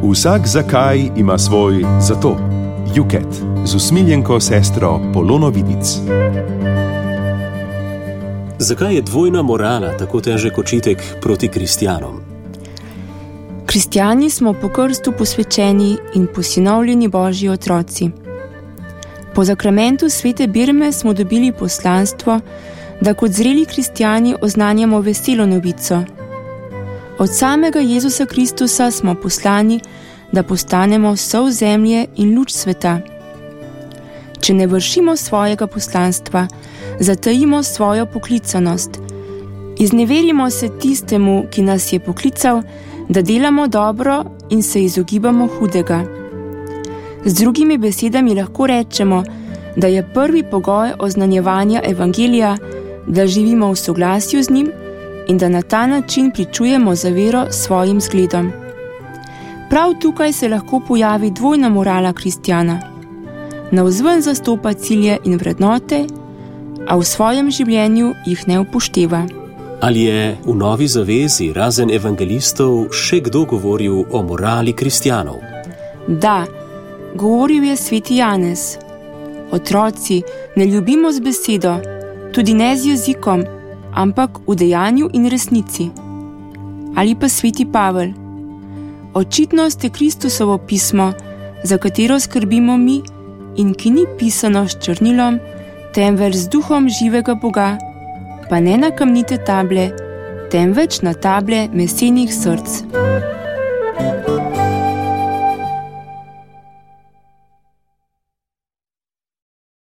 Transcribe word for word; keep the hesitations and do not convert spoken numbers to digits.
Vsak zakaj ima svoj zato. Juket z usmiljenko sestro Polono Vidic. Zakaj je dvojna morala tako težek očitek proti kristjanom? Kristjani smo po krstu posvečeni in posinovljeni Božji otroci. Po zakramentu svete birme smo dobili poslanstvo, da kot zreli kristjani oznanjamo veselo novico. Od samega Jezusa Kristusa smo poslani, da postanemo sol zemlje in luč sveta. Če ne vršimo svojega poslanstva, zatajimo svojo poklicanost. Izneverimo se tistemu, ki nas je poklical, da delamo dobro in se izogibamo hudega. Z drugimi besedami lahko rečemo, da je prvi pogoj oznanjevanja evangelija, da živimo v soglasju z njim in da na ta način pričujemo za vero svojim zgledom. Prav tukaj se lahko pojavi dvojna morala kristjana. Navzven zastopa cilje in vrednote, a v svojem življenju jih ne upošteva. Ali je v Novi zavezi razen evangelistov še kdo govoril o morali kristjanov? Da, govoril je sveti Janez. Otroci, ne ljubimo z besedo, tudi ne z jezikom, ampak v dejanju in resnici. Ali pa sveti Pavel. Očitno ste Kristusovo pismo, za katero skrbimo mi in ki ni pisano s črnilom, temveč z duhom živega Boga, pa ne na kamnite table, temveč na table mesenih src.